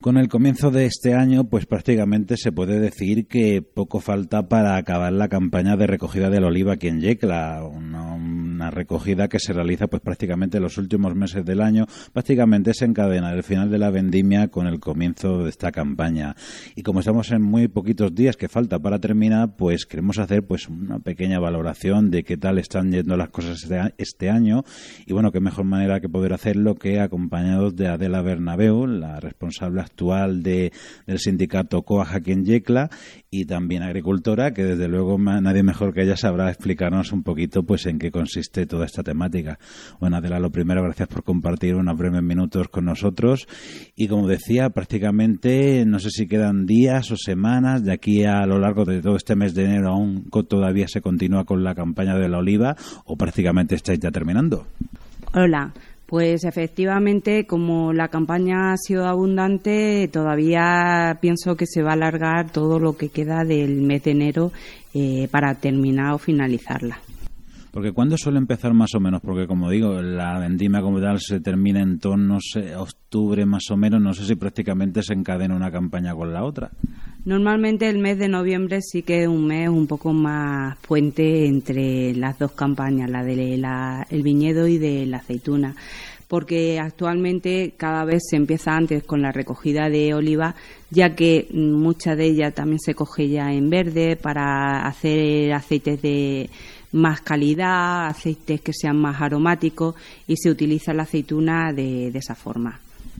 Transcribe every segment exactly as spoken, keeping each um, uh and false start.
Con el comienzo de este año, pues prácticamente se puede decir que poco falta para acabar la campaña de recogida del olivo aquí en Yecla, una, una recogida que se realiza pues prácticamente en los últimos meses del año, prácticamente se encadena el final de la vendimia con el comienzo de esta campaña. Y como estamos en muy poquitos días que falta para terminar, pues queremos hacer pues una pequeña valoración de qué tal están yendo las cosas este, este año, y bueno, qué mejor manera que poder hacerlo que acompañados de Adela Bernabeu, la responsable actual de, del sindicato COAG aquí en Yecla, y también agricultora, que desde luego nadie mejor que ella sabrá explicarnos un poquito pues en qué consiste toda esta temática. Bueno, Adela, lo primero, gracias por compartir unos breves minutos con nosotros, y como decía, prácticamente no sé si quedan días o semanas de aquí a lo largo de todo este mes de enero, aún todavía se continúa con la campaña de la oliva, o prácticamente estáis ya terminando. Hola. Pues efectivamente, como la campaña ha sido abundante, todavía pienso que se va a alargar todo lo que queda del mes de enero eh, para terminar o finalizarla. Porque ¿cuándo suele empezar más o menos? Porque como digo, la vendimia como tal se termina en torno a octubre más o menos, no sé si prácticamente se encadena una campaña con la otra. Normalmente el mes de noviembre sí que es un mes un poco más puente entre las dos campañas, la de la, el viñedo y de la aceituna, porque actualmente cada vez se empieza antes con la recogida de oliva, ya que mucha de ella también se coge ya en verde para hacer aceites de más calidad, aceites que sean más aromáticos, y se utiliza la aceituna de, de esa forma.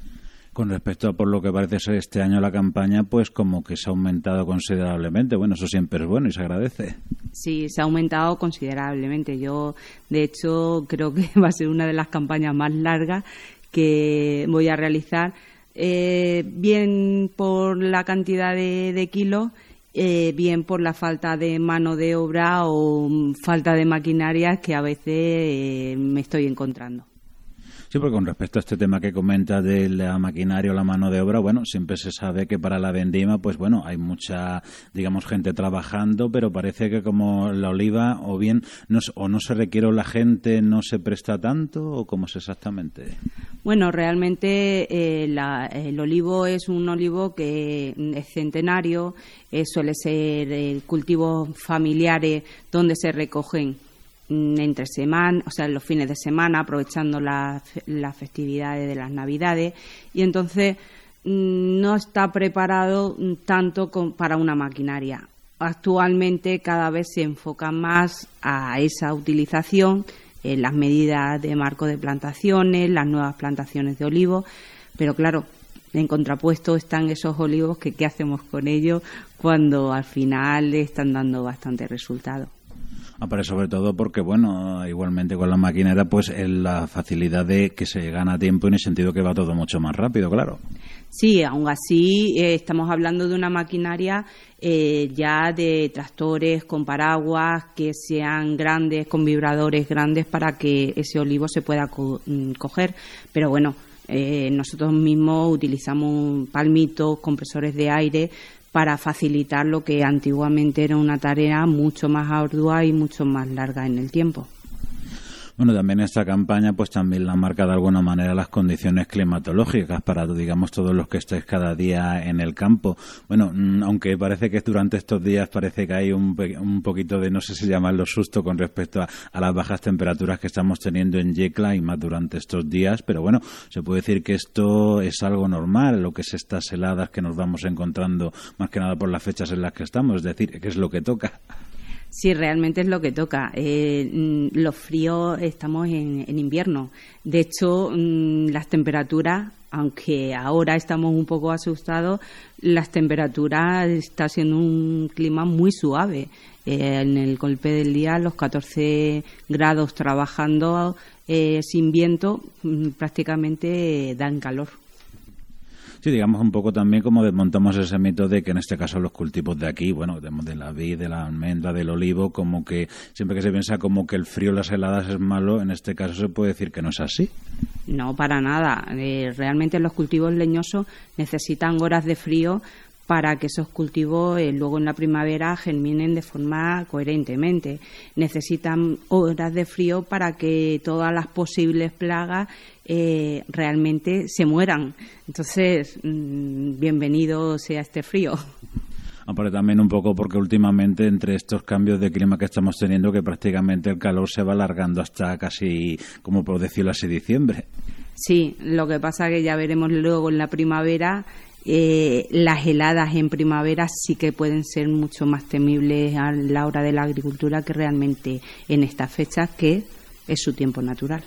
Con respecto a por lo que parece ser este año la campaña, pues como que se ha aumentado considerablemente. Bueno, eso siempre es bueno y se agradece. Sí, se ha aumentado considerablemente. Yo, de hecho, creo que va a ser una de las campañas más largas que voy a realizar, eh, bien por la cantidad de, de kilos, eh, bien por la falta de mano de obra o falta de maquinaria que a veces eh, me estoy encontrando. Sí, porque con respecto a este tema que comenta de la maquinaria o la mano de obra, bueno, siempre se sabe que para la vendima, pues bueno, hay mucha, digamos, gente trabajando, pero parece que como la oliva, o bien, no, o no se requiere o la gente no se presta tanto, o cómo es exactamente. Bueno, realmente eh, la, el olivo es un olivo que es centenario, eh, suele ser eh, cultivos familiares donde se recogen entre semana, o sea, los fines de semana, aprovechando las la festividades de las Navidades, y entonces no está preparado tanto con, para una maquinaria. Actualmente cada vez se enfoca más a esa utilización, eh, las medidas de marco de plantaciones, las nuevas plantaciones de olivos, pero claro, en contrapuesto están esos olivos que qué hacemos con ellos cuando al final están dando bastante resultado. Ah, pero sobre todo porque, bueno, igualmente con la maquinera, pues es la facilidad de que se gana tiempo en el sentido que va todo mucho más rápido, claro. Sí, aún así eh, estamos hablando de una maquinaria eh, ya de tractores con paraguas que sean grandes, con vibradores grandes para que ese olivo se pueda co- coger. Pero bueno, eh, nosotros mismos utilizamos palmitos, compresores de aire, para facilitar lo que antiguamente era una tarea mucho más ardua y mucho más larga en el tiempo. Bueno, también esta campaña pues también la marca de alguna manera las condiciones climatológicas para, digamos, todos los que estéis cada día en el campo. Bueno, aunque parece que durante estos días parece que hay un, un poquito de, no sé si llamarlo susto con respecto a, a las bajas temperaturas que estamos teniendo en Yecla y más durante estos días, pero bueno, se puede decir que esto es algo normal, lo que es estas heladas que nos vamos encontrando más que nada por las fechas en las que estamos, es decir, que es lo que toca. Sí, realmente es lo que toca. Eh, los fríos, estamos en, en invierno. De hecho, las temperaturas, aunque ahora estamos un poco asustados, las temperaturas está siendo un clima muy suave. Eh, en el golpe del día, los catorce grados trabajando eh, sin viento, prácticamente dan calor. Sí, digamos un poco también como desmontamos ese mito de que en este caso los cultivos de aquí, bueno, de la vid, de la almendra, del olivo, como que siempre que se piensa como que el frío, las heladas es malo, en este caso se puede decir que no es así. No, para nada. Eh, realmente los cultivos leñosos necesitan horas de frío para que esos cultivos eh, luego en la primavera germinen de forma coherentemente. Necesitan horas de frío para que todas las posibles plagas eh, realmente se mueran. Entonces, mmm, bienvenido sea este frío. Pero también un poco porque últimamente entre estos cambios de clima que estamos teniendo, que prácticamente el calor se va alargando hasta casi, como por decirlo así, diciembre. Sí, lo que pasa que ya veremos luego en la primavera, eh, las heladas en primavera sí que pueden ser mucho más temibles a la hora de la agricultura que realmente en estas fechas, que es su tiempo natural.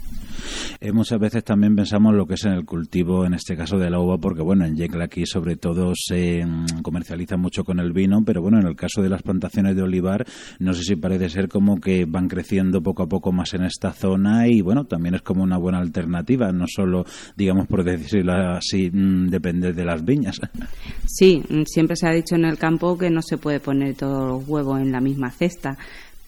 Eh, muchas veces también pensamos lo que es en el cultivo, en este caso de la uva, porque bueno, en Yecla aquí sobre todo se mm, comercializa mucho con el vino, pero bueno, en el caso de las plantaciones de olivar, no sé si parece ser como que van creciendo poco a poco más en esta zona y bueno, también es como una buena alternativa, no solo, digamos, por decirlo así, mm, depender de las viñas. Sí, siempre se ha dicho en el campo que no se puede poner todos los huevos en la misma cesta,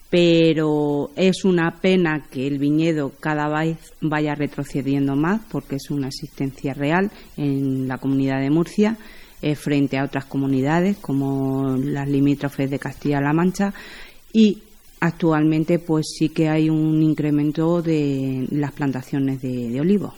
pero es una pena que el viñedo cada vez vaya retrocediendo más porque es una existencia real en la comunidad de Murcia eh, frente a otras comunidades como las limítrofes de Castilla-La Mancha, y actualmente pues sí que hay un incremento de las plantaciones de, de olivos.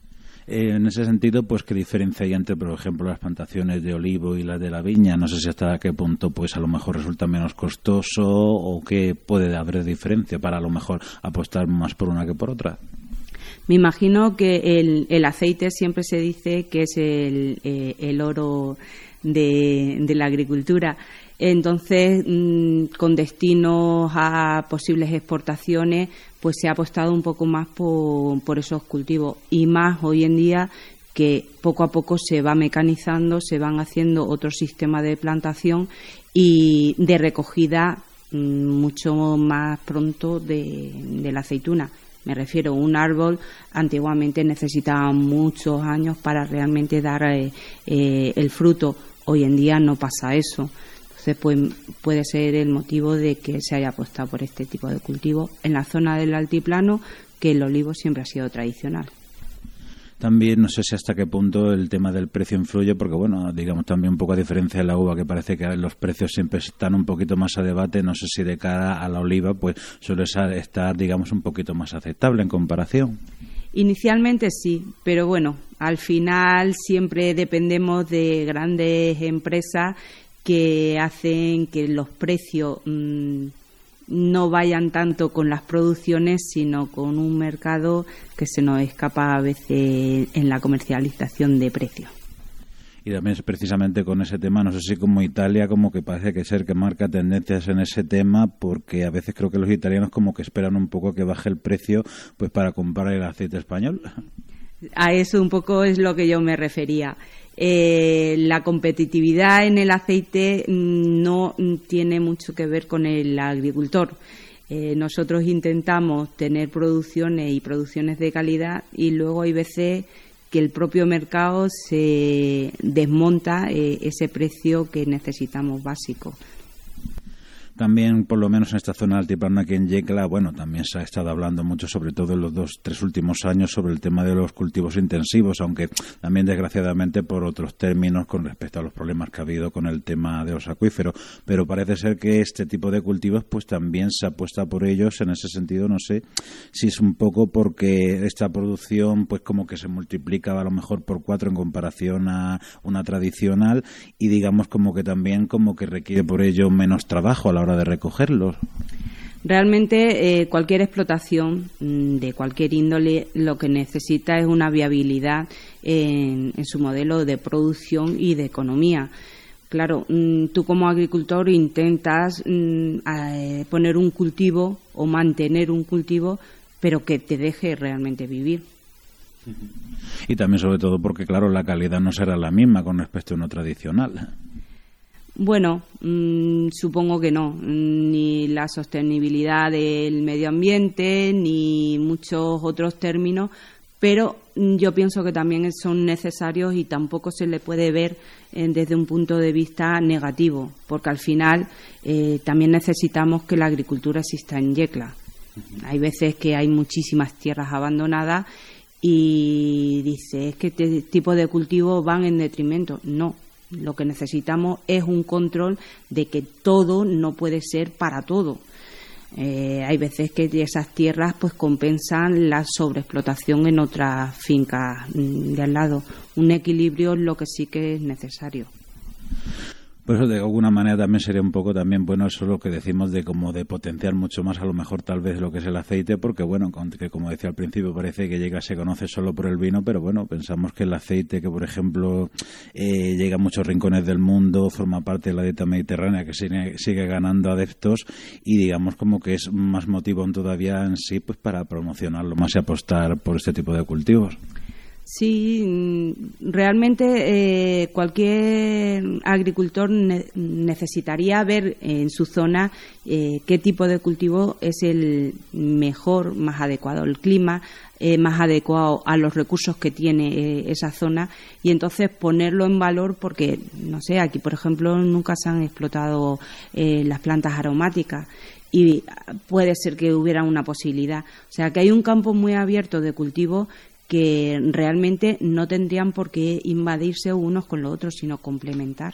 Eh, en ese sentido, pues qué diferencia hay entre, por ejemplo, las plantaciones de olivo y las de la viña. No sé si hasta qué punto, pues a lo mejor resulta menos costoso o qué puede haber diferencia para a lo mejor apostar más por una que por otra. Me imagino que el, el aceite siempre se dice que es el, eh, el oro de, de la agricultura. Entonces, mmm, con destinos a posibles exportaciones, pues se ha apostado un poco más por, por esos cultivos, y más hoy en día que poco a poco se va mecanizando, se van haciendo otros sistemas de plantación y de recogida mmm, mucho más pronto de, de la aceituna. Me refiero, un árbol antiguamente necesitaba muchos años para realmente dar eh, eh, el fruto. Hoy en día no pasa eso. Entonces, pues, puede ser el motivo de que se haya apostado por este tipo de cultivo en la zona del altiplano, que el olivo siempre ha sido tradicional. También no sé si hasta qué punto el tema del precio influye, porque bueno, digamos también un poco a diferencia de la uva, que parece que los precios siempre están un poquito más a debate. No sé si de cara a la oliva pues suele estar, digamos, un poquito más aceptable en comparación. Inicialmente sí, pero bueno, al final siempre dependemos de grandes empresas que hacen que los precios mmm, no vayan tanto con las producciones, sino con un mercado que se nos escapa a veces en la comercialización de precios. Y también precisamente con ese tema, no sé si como Italia como que parece que ser que marca tendencias en ese tema, porque a veces creo que los italianos como que esperan un poco que baje el precio pues para comprar el aceite español. A eso un poco es lo que yo me refería. Eh, la competitividad en el aceite no tiene mucho que ver con el agricultor. Eh, nosotros intentamos tener producciones y producciones de calidad, y luego hay veces que el propio mercado se desmonta eh, ese precio que necesitamos básico. También, por lo menos en esta zona altiplana aquí en Yecla, bueno, también se ha estado hablando mucho, sobre todo en los dos, tres últimos años, sobre el tema de los cultivos intensivos, aunque también desgraciadamente por otros términos con respecto a los problemas que ha habido con el tema de los acuíferos. Pero parece ser que este tipo de cultivos pues también se apuesta por ellos. En ese sentido, no sé si es un poco porque esta producción pues como que se multiplica a lo mejor por cuatro en comparación a una tradicional, y digamos como que también como que requiere por ello menos trabajo a la hora de recogerlos. Realmente eh, cualquier explotación mmm, de cualquier índole lo que necesita es una viabilidad en, en su modelo de producción y de economía. Claro, mmm, tú como agricultor intentas mmm, eh, poner un cultivo o mantener un cultivo, pero que te deje realmente vivir. Y también sobre todo porque, claro, la calidad no será la misma con respecto a uno tradicional. Bueno, mmm, supongo que no, ni la sostenibilidad del medio ambiente, ni muchos otros términos, pero yo pienso que también son necesarios y tampoco se le puede ver eh, desde un punto de vista negativo, porque al final eh, también necesitamos que la agricultura exista en Yecla. Hay veces que hay muchísimas tierras abandonadas y dice, es que este tipo de cultivos van en detrimento. No. Lo que necesitamos es un control de que todo no puede ser para todo. Eh, hay veces que esas tierras pues compensan la sobreexplotación en otras fincas de al lado. Un equilibrio es lo que sí que es necesario. Por eso de alguna manera también sería un poco también bueno eso lo que decimos de como de potenciar mucho más a lo mejor tal vez lo que es el aceite, porque bueno, que como decía al principio parece que llega se conoce solo por el vino, pero bueno, pensamos que el aceite que por ejemplo eh, llega a muchos rincones del mundo, forma parte de la dieta mediterránea que sigue, sigue ganando adeptos y digamos como que es más motivo todavía en sí pues para promocionarlo más y apostar por este tipo de cultivos. Sí, realmente eh, cualquier agricultor ne- necesitaría ver en su zona eh, qué tipo de cultivo es el mejor, más adecuado al clima, eh, más adecuado a los recursos que tiene eh, esa zona y entonces ponerlo en valor porque, no sé, aquí por ejemplo nunca se han explotado eh, las plantas aromáticas. Y puede ser que hubiera una posibilidad. O sea, que hay un campo muy abierto de cultivo que realmente no tendrían por qué invadirse unos con los otros, sino complementar.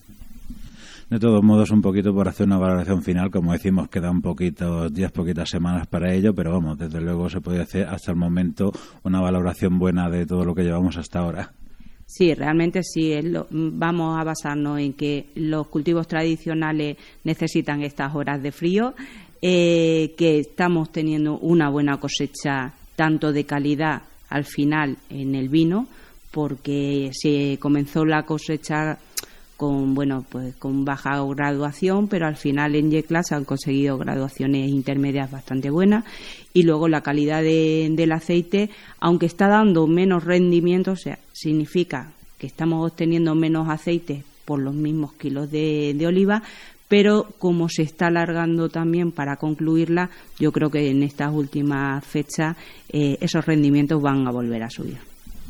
De todos modos, un poquito por hacer una valoración final, como decimos, quedan poquitos días, poquitas semanas para ello, pero vamos, desde luego se puede hacer hasta el momento una valoración buena de todo lo que llevamos hasta ahora. Sí, realmente sí. Es lo, vamos a basarnos en que los cultivos tradicionales necesitan estas horas de frío, eh, que estamos teniendo una buena cosecha tanto de calidad al final en el vino, porque se comenzó la cosecha con bueno pues con baja graduación, pero al final en Yecla se han conseguido graduaciones intermedias bastante buenas y luego la calidad de, del aceite, aunque está dando menos rendimiento, o sea, significa que estamos obteniendo menos aceite por los mismos kilos de, de oliva, pero como se está alargando también para concluirla, yo creo que en estas últimas fechas eh, esos rendimientos van a volver a subir.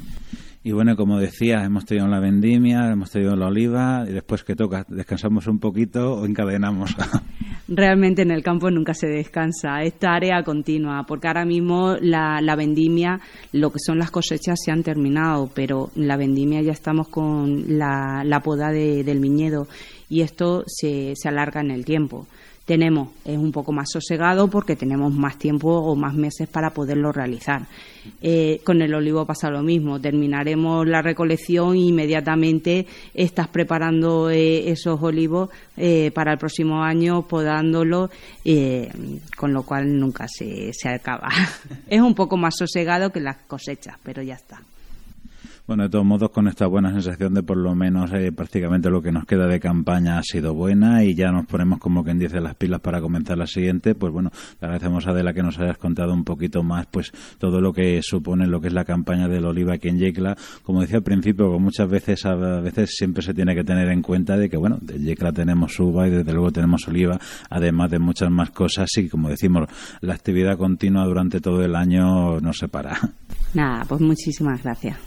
Y bueno, como decía, hemos tenido la vendimia, hemos tenido la oliva, y después ¿qué toca? ¿Descansamos un poquito o encadenamos? Realmente en el campo nunca se descansa, es tarea continua, porque ahora mismo la, la vendimia, lo que son las cosechas se han terminado, pero la vendimia ya estamos con la, la poda de, del viñedo y esto se, se alarga en el tiempo. Tenemos, es un poco más sosegado porque tenemos más tiempo o más meses para poderlo realizar. Eh, con el olivo pasa lo mismo, terminaremos la recolección e inmediatamente estás preparando eh, esos olivos eh, para el próximo año, podándolos, eh, con lo cual nunca se, se acaba. Es un poco más sosegado que las cosechas, pero ya está. Bueno, de todos modos, con esta buena sensación de por lo menos eh, prácticamente lo que nos queda de campaña ha sido buena y ya nos ponemos como quien dice las pilas para comenzar la siguiente, pues bueno, te agradecemos, Adela, que nos hayas contado un poquito más pues todo lo que supone lo que es la campaña del oliva aquí en Yecla. Como decía al principio, que muchas veces a veces siempre se tiene que tener en cuenta de que, bueno, de Yecla tenemos uva y desde luego tenemos oliva, además de muchas más cosas y, como decimos, la actividad continua durante todo el año no se para. Nada, pues muchísimas gracias.